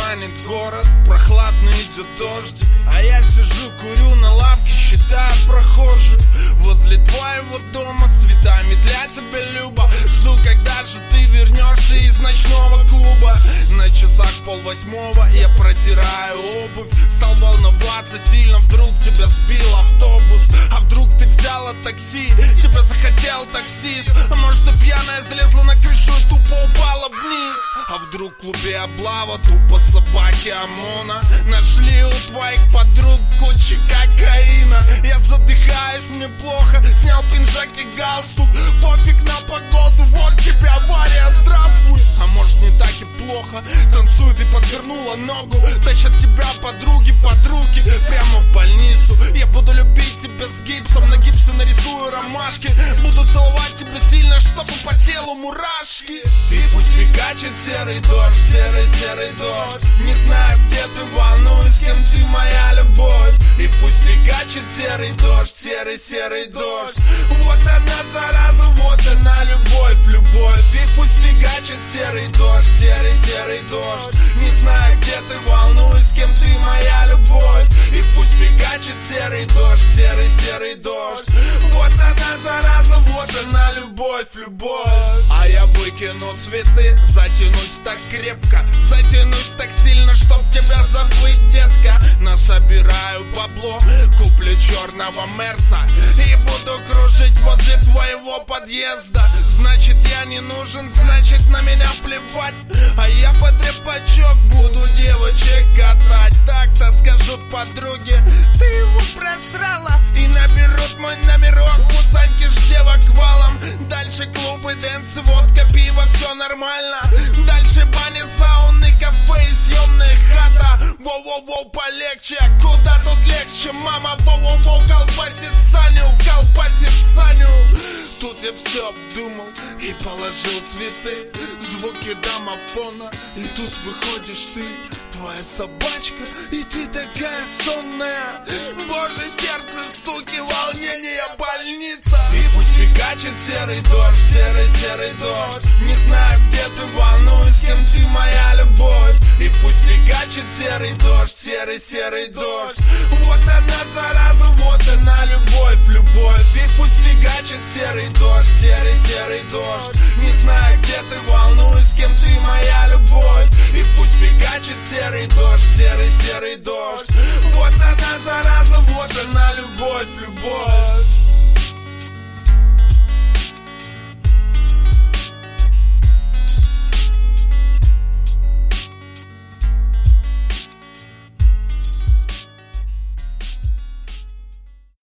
туманит город, прохладно идет дождь, а я сижу, курю на лавке, считаю прохожих. Возле твоего дома с цветами для тебя, Люба. Жду, когда же ты вернешься из ночного клуба. На часах 7:30 я протираю обувь. Стал волноваться сильно, вдруг тебя сбил автобус. А вдруг ты взяла такси, тебя захотел таксист. А может ты пьяная залезла на крышу и тупо упала вниз. А вдруг в клубе облава, тупо собаки ОМОНа нашли у твоих подруг кучи кокаина. Я задыхаюсь, мне плохо, снял пинжак и галстук. Пофиг на погоду, вот тебе авария, здравствуй. А может не так и плохо, танцует и подвернула ногу. Тащат тебя подруги под руки прямо в больницу. Я буду любить тебя с гипсом, на гипсе нарисую ромашки. Буду целовать тебя сильно, чтобы по телу мурашки. И пусть фигачит серый дождь, серый дождь. Не знаю, где ты, волнуюсь, с кем ты, моя любовь. И пусть фигачит серый дождь, серый дождь. Вот она, зараза, вот она, любовь, любовь. И пусть фигачит серый дождь, серый дождь. Не знаю, где ты, волнуюсь, с кем ты, моя любовь. И пусть фигачит серый дождь, серый дождь. Вот она, зараза, вот она, любовь, любовь. А я выкину цветы, затянусь так крепко, затянусь так сильно, чтоб тебя забыть, детка. Насобираю бабло, куплю черного Мерса и буду кружить возле твоего подъезда. Значит, я не нужен, значит, на меня плевать. А я под репачок буду девочек катать. Так-то скажут подруги, ты его просрала, и наберут мой номерок. Кусаньки ж девок валом. Дальше клубы, дэнсы, водка, пиво, все нормально. Дальше бани, сауны, кафе и съемная хата. Воу-воу-воу, полегче, куда тут легче, мама. Воу-воу-воу, колбасит Саню. Тут я все обдумал и положил цветы, звуки домофона, и тут выходишь ты, твоя собачка, и ты такая сонная. Боже, сердце, стуки, волнение, больница. И пусть фигачит серый дождь, серый дождь. Не знаю, где ты, волнуюсь, с кем ты, моя любовь. И пусть фигачит серый дождь, серый дождь. Вот она, зараза, вот она, любовь, любовь. И пусть фигачит серый дождь, серый дождь. Не знаю, где ты, волнуюсь, с кем ты, моя любовь. И пусть фигачит серый дождь, серый дождь.